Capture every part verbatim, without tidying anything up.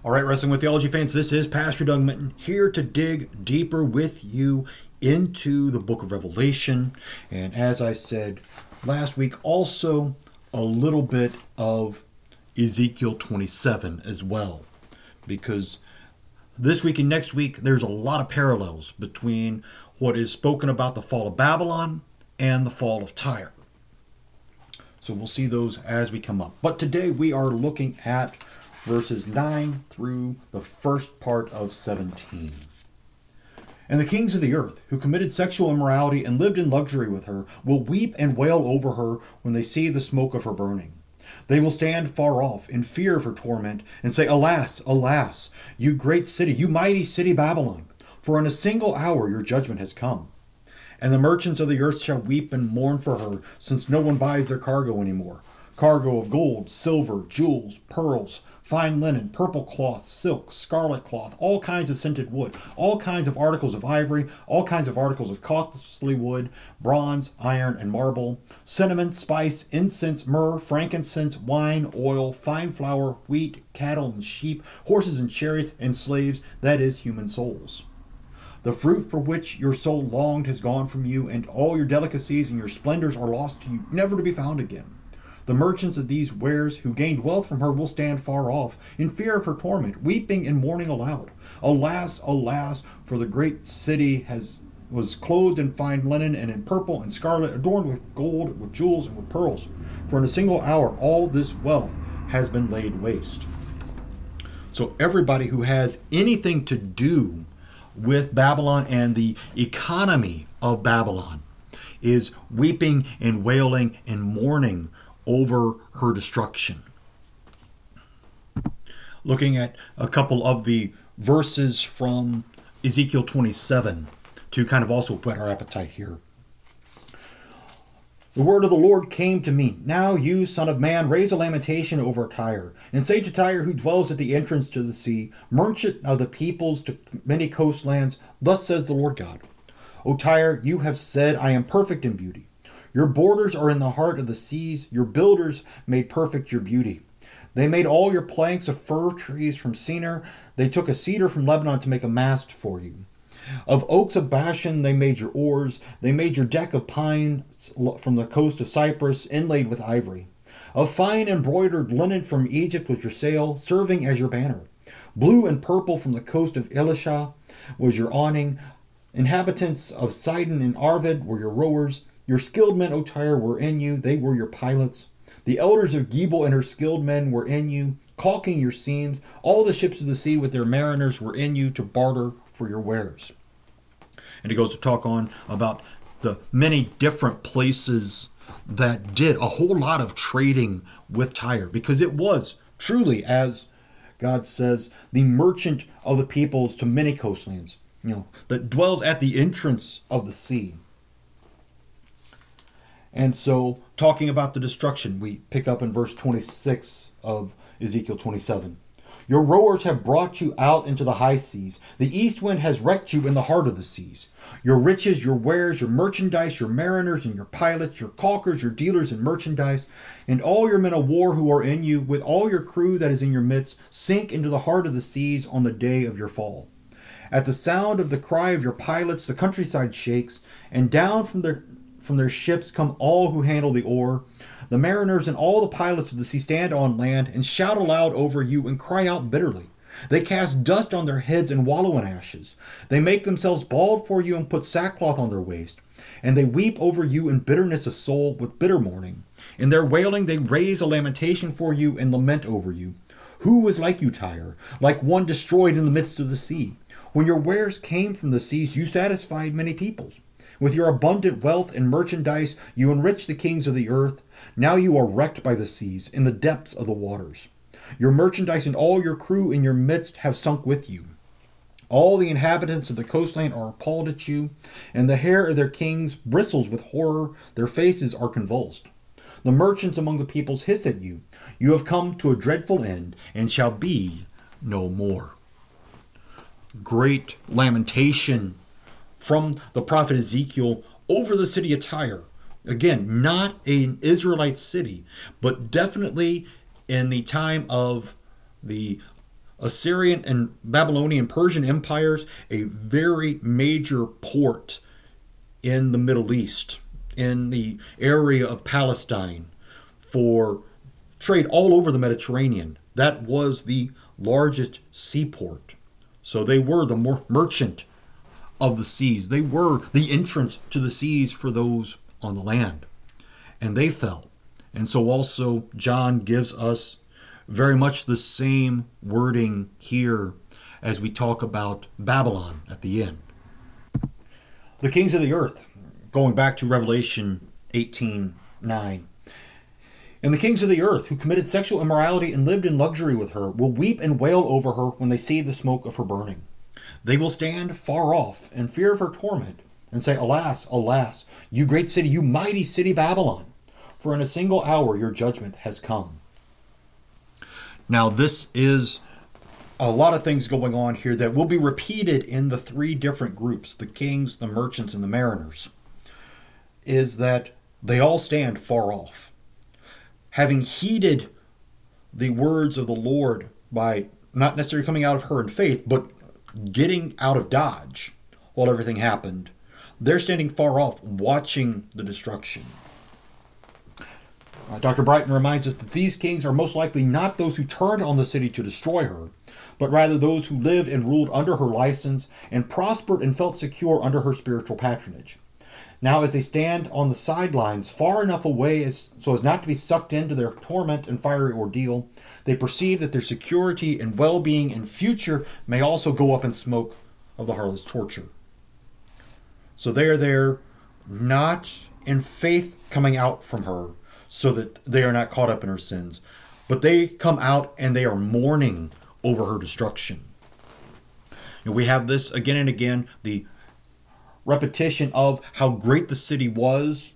All right, Wrestling with Theology fans, this is Pastor Doug Minton here to dig deeper with you into the book of Revelation. And as I said last week, also a little bit of Ezekiel twenty-seven as well. Because this week and next week, there's a lot of parallels between what is spoken about the fall of Babylon and the fall of Tyre. So we'll see those as we come up. But today we are looking at verses nine through the first part of seventeen. And the kings of the earth, who committed sexual immorality and lived in luxury with her, will weep and wail over her when they see the smoke of her burning. They will stand far off in fear of her torment and say, Alas, alas, you great city, you mighty city Babylon, for in a single hour your judgment has come. And the merchants of the earth shall weep and mourn for her, since no one buys their cargo anymore. Cargo of gold, silver, jewels, pearls, fine linen, purple cloth, silk, scarlet cloth, all kinds of scented wood, all kinds of articles of ivory, all kinds of articles of costly wood, bronze, iron, and marble, cinnamon, spice, incense, myrrh, frankincense, wine, oil, fine flour, wheat, cattle and sheep, horses and chariots, and slaves, that is, human souls. The fruit for which your soul longed has gone from you, and all your delicacies and your splendors are lost to you, never to be found again. The merchants of these wares who gained wealth from her will stand far off, in fear of her torment, weeping and mourning aloud. Alas, alas, for the great city has was clothed in fine linen and in purple and scarlet, adorned with gold, with jewels, and with pearls. For in a single hour all this wealth has been laid waste. So everybody who has anything to do with Babylon and the economy of Babylon is weeping and wailing and mourning over her destruction. Looking at a couple of the verses from Ezekiel twenty-seven to kind of also whet our appetite here. The word of the Lord came to me. Now you, son of man, raise a lamentation over Tyre, and say to Tyre, who dwells at the entrance to the sea, merchant of the peoples to many coastlands, thus says the Lord God. O Tyre, you have said, I am perfect in beauty. Your borders are in the heart of the seas. Your builders made perfect your beauty. They made all your planks of fir trees from Senir. They took a cedar from Lebanon to make a mast for you. Of oaks of Bashan they made your oars. They made your deck of pine from the coast of Cyprus, inlaid with ivory. Of fine embroidered linen from Egypt was your sail, serving as your banner. Blue and purple from the coast of Elisha was your awning. Inhabitants of Sidon and Arvad were your rowers. Your skilled men, O Tyre, were in you. They were your pilots. The elders of Gebal and her skilled men were in you, caulking your seams. All the ships of the sea with their mariners were in you to barter for your wares. And he goes to talk on about the many different places that did a whole lot of trading with Tyre, because it was truly, as God says, the merchant of the peoples to many coastlands, you know, that dwells at the entrance of the sea. And so, talking about the destruction, we pick up in verse twenty-six of Ezekiel twenty-seven. Your rowers have brought you out into the high seas. The east wind has wrecked you in the heart of the seas. Your riches, your wares, your merchandise, your mariners and your pilots, your caulkers, your dealers in merchandise, and all your men of war who are in you, with all your crew that is in your midst, sink into the heart of the seas on the day of your fall. At the sound of the cry of your pilots, the countryside shakes, and down from their From their ships come all who handle the oar. The mariners and all the pilots of the sea stand on land and shout aloud over you and cry out bitterly. They cast dust on their heads and wallow in ashes. They make themselves bald for you and put sackcloth on their waist. And they weep over you in bitterness of soul with bitter mourning. In their wailing they raise a lamentation for you and lament over you. Who was like you, Tyre, like one destroyed in the midst of the sea? When your wares came from the seas, you satisfied many peoples. With your abundant wealth and merchandise, you enrich the kings of the earth. Now you are wrecked by the seas, in the depths of the waters. Your merchandise and all your crew in your midst have sunk with you. All the inhabitants of the coastland are appalled at you, and the hair of their kings bristles with horror. Their faces are convulsed. The merchants among the peoples hiss at you. You have come to a dreadful end, and shall be no more. Great lamentation from the prophet Ezekiel over the city of Tyre. Again, not an Israelite city, but definitely in the time of the Assyrian and Babylonian Persian empires, a very major port in the Middle East, in the area of Palestine, for trade all over the Mediterranean. That was the largest seaport. So they were the mer- merchant of the seas. They were the entrance to the seas for those on the land. And they fell. And so also John gives us very much the same wording here as we talk about Babylon at the end. The kings of the earth, going back to Revelation eighteen nine. And the kings of the earth who committed sexual immorality and lived in luxury with her will weep and wail over her when they see the smoke of her burning. They will stand far off in fear of her torment and say, Alas, alas, you great city, you mighty city Babylon, for in a single hour your judgment has come. Now this is a lot of things going on here that will be repeated in the three different groups, the kings, the merchants, and the mariners, is that they all stand far off. Having heeded the words of the Lord by not necessarily coming out of her in faith, but getting out of Dodge while everything happened, they're standing far off watching the destruction. Uh, Doctor Brighton reminds us that these kings are most likely not those who turned on the city to destroy her, but rather those who lived and ruled under her license and prospered and felt secure under her spiritual patronage. Now as they stand on the sidelines far enough away as, so as not to be sucked into their torment and fiery ordeal, they perceive that their security and well-being and future may also go up in smoke of the harlot's torture. So they are there not in faith coming out from her so that they are not caught up in her sins, but they come out and they are mourning over her destruction. And we have this again and again, the repetition of how great the city was,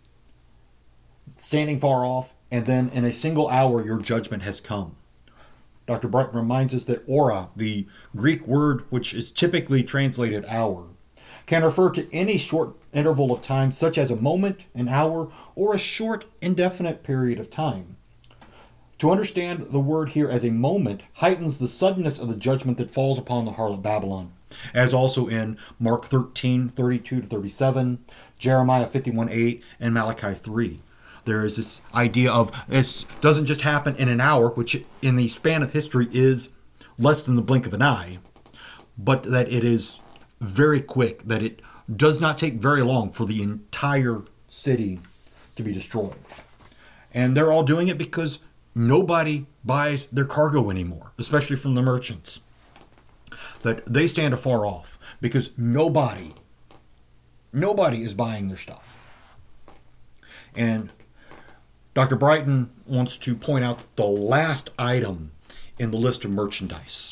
standing far off, and then in a single hour your judgment has come. Doctor Brighton reminds us that ora, the Greek word which is typically translated hour, can refer to any short interval of time, such as a moment, an hour, or a short, indefinite period of time. To understand the word here as a moment heightens the suddenness of the judgment that falls upon the harlot Babylon, as also in Mark thirteen thirty-two to thirty-seven, Jeremiah fifty-one eight, and Malachi three. There is this idea of this doesn't just happen in an hour, which in the span of history is less than the blink of an eye, but that it is very quick, that it does not take very long for the entire city to be destroyed. And they're all doing it because nobody buys their cargo anymore, especially from the merchants. That they stand afar off because nobody, nobody is buying their stuff. And Doctor Brighton wants to point out the last item in the list of merchandise.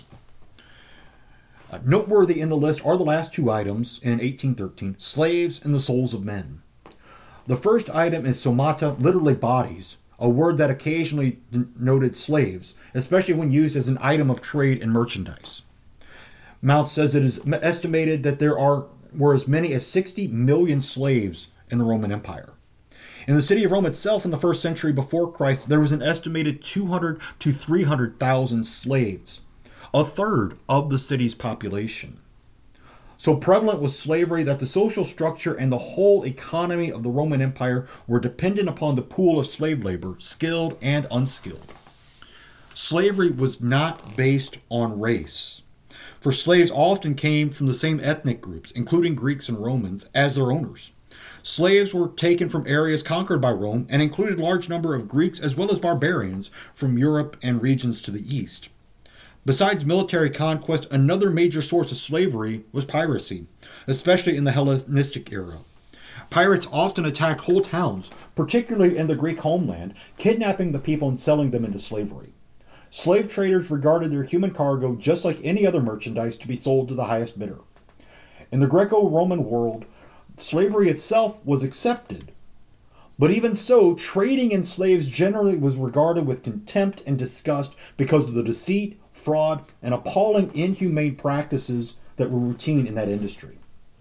Uh, noteworthy in the list are the last two items in eighteen thirteen, slaves and the souls of men. The first item is somata, literally bodies, a word that occasionally denoted slaves, especially when used as an item of trade and merchandise. Mount says it is estimated that there are were as many as sixty million slaves in the Roman Empire. In the city of Rome itself in the first century before Christ, there was an estimated two hundred to three hundred thousand slaves, a third of the city's population. So prevalent was slavery that the social structure and the whole economy of the Roman Empire were dependent upon the pool of slave labor, skilled and unskilled. Slavery was not based on race, for slaves often came from the same ethnic groups, including Greeks and Romans, as their owners. Slaves were taken from areas conquered by Rome and included a large number of Greeks as well as barbarians from Europe and regions to the east. Besides military conquest, another major source of slavery was piracy, especially in the Hellenistic era. Pirates often attacked whole towns, particularly in the Greek homeland, kidnapping the people and selling them into slavery. Slave traders regarded their human cargo just like any other merchandise to be sold to the highest bidder. In the Greco-Roman world, slavery itself was accepted, but even so, trading in slaves generally was regarded with contempt and disgust because of the deceit, fraud, and appalling inhumane practices that were routine in that industry.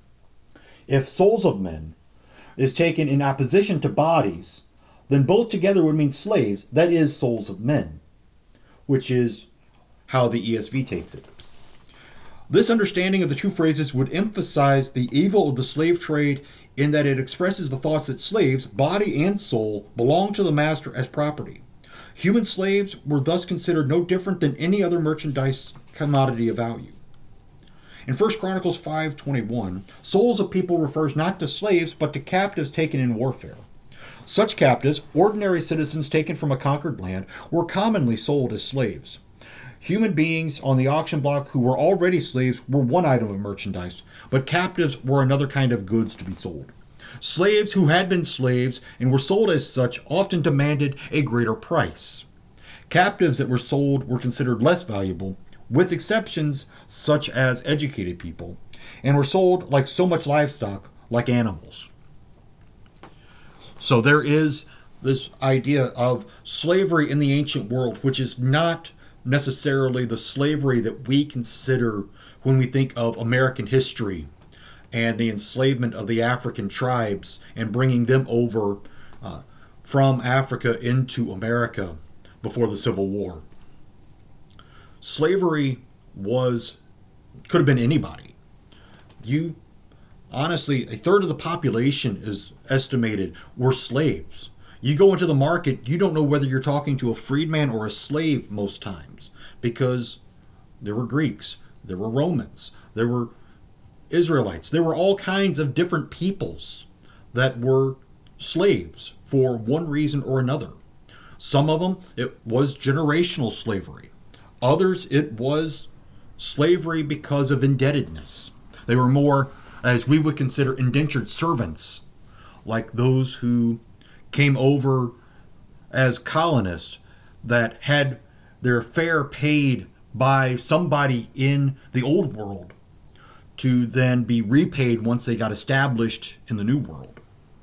If souls of men is taken in opposition to bodies, then both together would mean slaves, that is, souls of men, which is how the E S V takes it. This understanding of the two phrases would emphasize the evil of the slave trade in that it expresses the thoughts that slaves, body and soul, belong to the master as property. Human slaves were thus considered no different than any other merchandise commodity of value. In First Chronicles five twenty-one, souls of people refers not to slaves but to captives taken in warfare. Such captives, ordinary citizens taken from a conquered land, were commonly sold as slaves. Human beings on the auction block who were already slaves were one item of merchandise, but captives were another kind of goods to be sold. Slaves who had been slaves and were sold as such often demanded a greater price. Captives that were sold were considered less valuable, with exceptions such as educated people, and were sold like so much livestock, like animals. So there is this idea of slavery in the ancient world, which is not necessarily the slavery that we consider when we think of American history and the enslavement of the African tribes and bringing them over uh, from Africa into America before the Civil War. Slavery was, could have been anybody. You, honestly, a third of the population is estimated were slaves. You go into the market, you don't know whether you're talking to a freedman or a slave most times, because there were Greeks, there were Romans, there were Israelites, there were all kinds of different peoples that were slaves for one reason or another. Some of them, it was generational slavery. Others, it was slavery because of indebtedness. They were more, as we would consider, indentured servants, like those who came over as colonists that had their fare paid by somebody in the old world to then be repaid once they got established in the new world.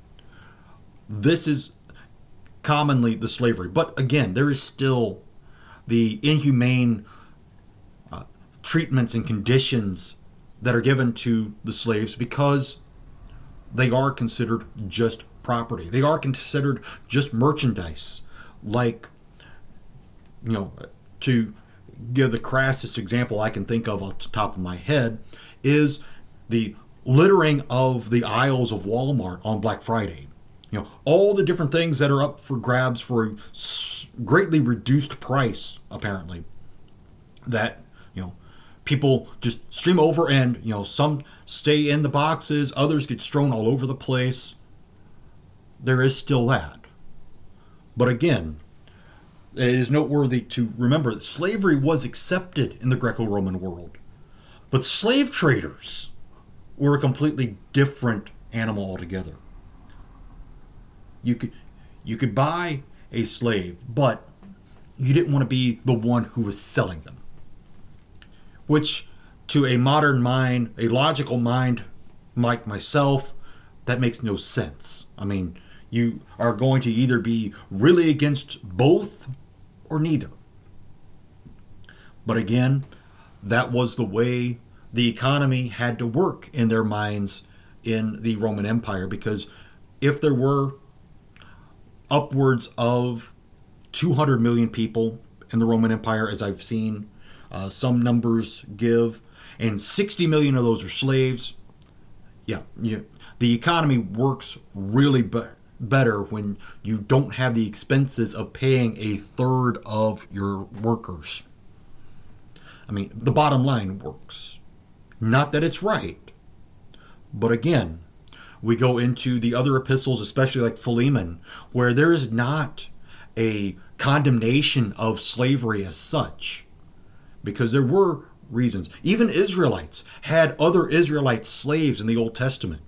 This is commonly the slavery. But again, there is still the inhumane uh, treatments and conditions that are given to the slaves because they are considered just property. They are considered just merchandise. Like, you know, to give the crassest example I can think of off the top of my head is the littering of the aisles of Walmart on Black Friday. You know, all the different things that are up for grabs for a greatly reduced price, apparently, that, you know, people just stream over and, you know, some stay in the boxes, others get strewn all over the place. There is still that. But again, it is noteworthy to remember that slavery was accepted in the Greco-Roman world. But slave traders were a completely different animal altogether. You could you could buy a slave, but you didn't want to be the one who was selling them. Which, to a modern mind, a logical mind like myself, that makes no sense. I mean, you are going to either be really against both or neither. But again, that was the way the economy had to work in their minds in the Roman Empire, because if there were upwards of two hundred million people in the Roman Empire, as I've seen uh, some numbers give, and sixty million of those are slaves, yeah, yeah the economy works really be- better when you don't have the expenses of paying a third of your workers. I mean, the bottom line works. Not that it's right, but again, we go into the other epistles, especially like Philemon, where there is not a condemnation of slavery as such, because there were reasons. Even Israelites had other Israelite slaves in the Old Testament,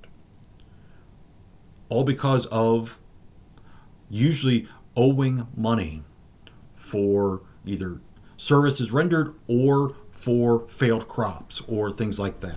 all because of usually owing money for either services rendered or for failed crops or things like that.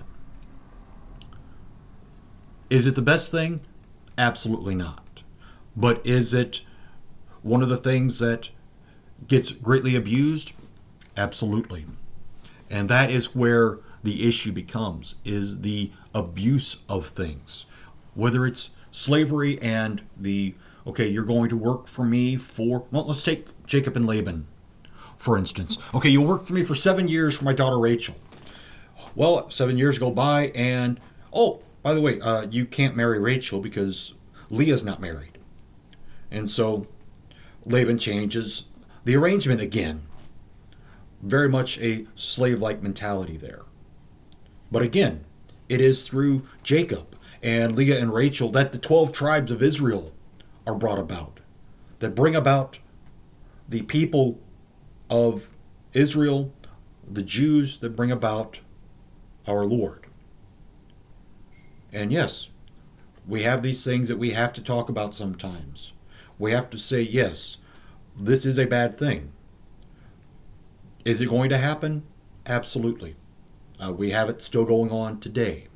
Is it the best thing? Absolutely not. But is it one of the things that gets greatly abused? Absolutely. And that is where the issue becomes, is the abuse of things. Whether it's slavery and the, okay, you're going to work for me for, well, let's take Jacob and Laban. for instance. Okay, you'll work for me for seven years for my daughter Rachel. Well, seven years go by, and oh, by the way, uh, you can't marry Rachel because Leah's not married. And so Laban changes the arrangement again. Very much a slave-like mentality there. But again, it is through Jacob and Leah and Rachel that the twelve tribes of Israel are brought about, that bring about the people of Israel, the Jews that bring about our Lord. And yes, we have these things that we have to talk about sometimes. We have to say, yes, this is a bad thing. Is it going to happen? Absolutely. Uh, we have it still going on today.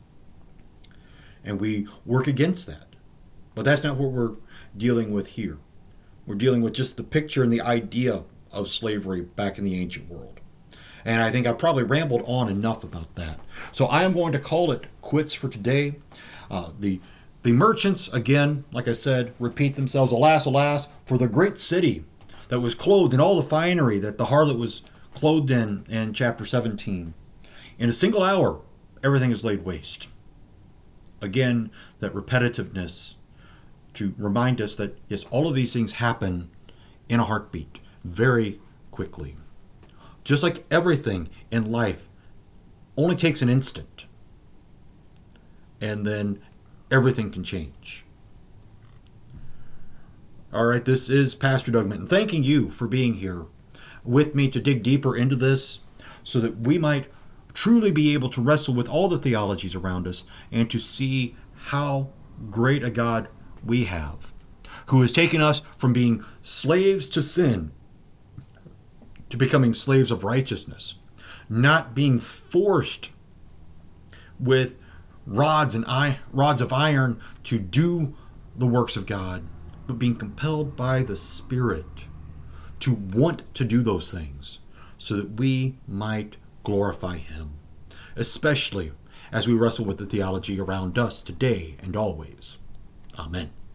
And we work against that. But that's not what we're dealing with here. We're dealing with just the picture and the idea of slavery back in the ancient world. And I think I probably rambled on enough about that. So I am going to call it quits for today. Uh, the the merchants, again, like I said, repeat themselves. Alas, alas, for the great city that was clothed in all the finery that the harlot was clothed in in chapter seventeen. In a single hour, everything is laid waste. Again, that repetitiveness to remind us that, yes, all of these things happen in a heartbeat, very quickly. Just like everything in life only takes an instant, and then everything can change. All right, this is Pastor Doug Minton, thanking you for being here with me to dig deeper into this so that we might truly be able to wrestle with all the theologies around us and to see how great a God we have, who has taken us from being slaves to sin to becoming slaves of righteousness, not being forced with rods and I, rods of iron to do the works of God, but being compelled by the Spirit to want to do those things so that we might glorify Him, especially as we wrestle with the theology around us today and always. Amen.